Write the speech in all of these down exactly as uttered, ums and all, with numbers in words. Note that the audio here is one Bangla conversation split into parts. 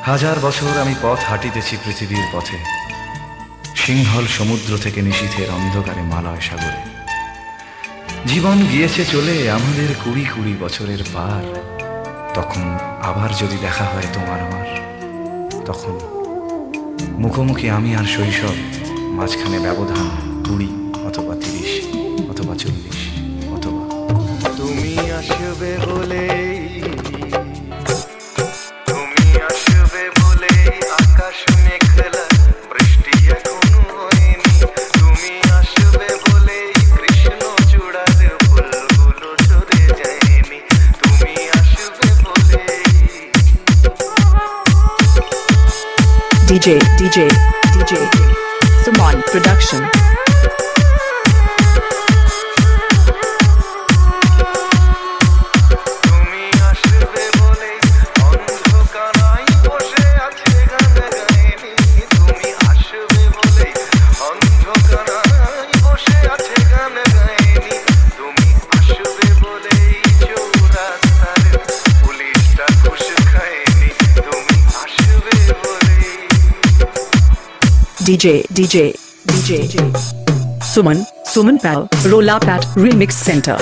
হাজার বছর আমি পথ হাঁটিতেছি পৃথিবীর পথে, সিংহল সমুদ্র থেকে নিশীথের অন্ধকারে মালয় সাগরে। জীবন গিয়েছে চলে আমাদের কুড়ি কুড়ি বছরের পার। তখন আবার যদি দেখা হয় তোমার আমার, তখন মুখোমুখি আমি আর শৈশব, মাঝখানে ব্যবধান কুড়ি অথবা তিরিশ অথবা চল্লিশ অথবা তুমি আসবে বলে, তুমি আসবে বলে আকাশ মেঘলা, বৃষ্টি এখনো হয়নি। তুমি আসবে বলে কৃষ্ণ চূড়ার ফুলগুলো ঝরে যায়নি। তুমি আসবে বলে। D J, D J, D J, Suman Production. তুমি আসবে বলে অন্ধকারাই বসে আছে গান গায়নি। তুমি আসবে বলে অন্ধকারাই বসে আছে গান গায়নি। তুমি আসবে বলে চৌরাস্তার পুলিশটা ঘুষ খায়নি। তুমি আসবে বলে। D J, D J, D J, Suman, Suman Pal, Rolla Pat Remix Center.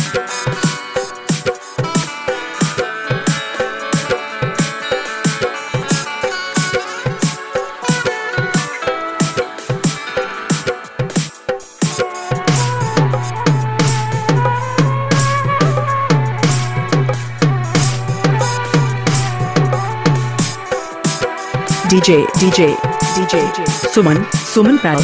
D J, D J, D J, Suman, Suman Pal.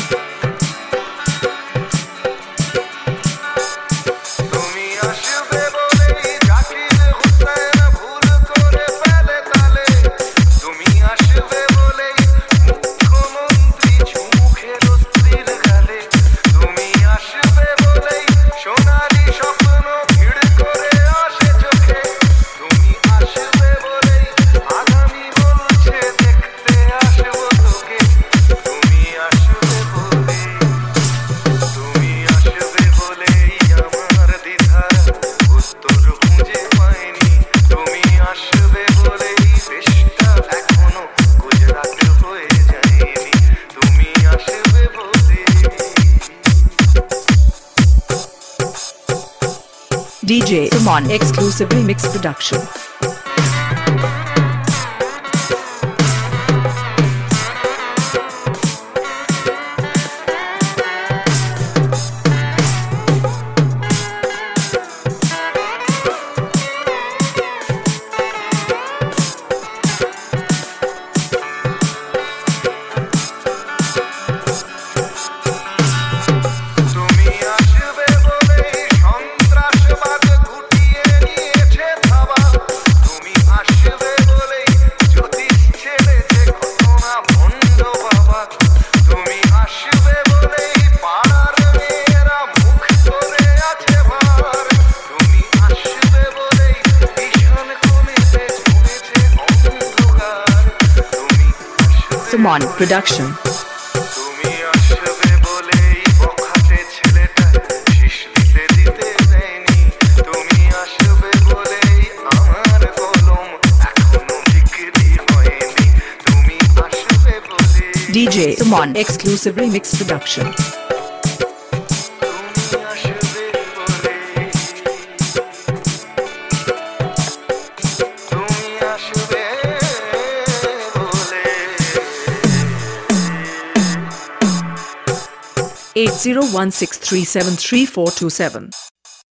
তুমি আসবে বলে জাকির হুসেন ভুল করে ফেলে তালে। তুমি আসবে বলে মুখ্যমন্ত্রী চুমু খেলো স্ত্রীর গালে। তুমি আসবে বলে সোনালি স্বপ্ন ভিড় করে আসে চোখে। তুমি আসবে বলে আগামী বলছে দেখতে আসবো তোকে। তুমি আসবে বলে, তুমি আসবে বলেই আমার দ্বিধার উত্তর খুঁজে পাইনি। তুমি আসবে বলেই দেশটা এখনো গুজরাট হয়ে যায়নি। তুমি আসবে বলে। D J Suman Exclusive Remix Production. তুমি আসবে বলেই সন্ত্রাসবাদ গুটিয়ে নিয়েছে থাবা। তুমি আসবে বলেই জ্যোতিষ ছেড়েছে ঘটনা ভণ্ড বাবা। তুমি আসবে বলেই পাড়ার মেয়েরা মুখ করে আছে ভার। তুমি আসবে বলেই ভীষণ কমেছে জমেছে অন্ধকার। তুমি আসবে Suman Production. তুমি আসবে বলেই বখাটে ছেলেটা শীষ দিতে দিতে দেয়নি। তুমি আসবে বলেই আমার কলম এখনো বিক্রি হয়নি। তুমি আসবে বলে। D J Suman Exclusive Remix Production. তুমি আসবে বলে। তুমি আসবে বলে। eight zero one six three seven three four two seven.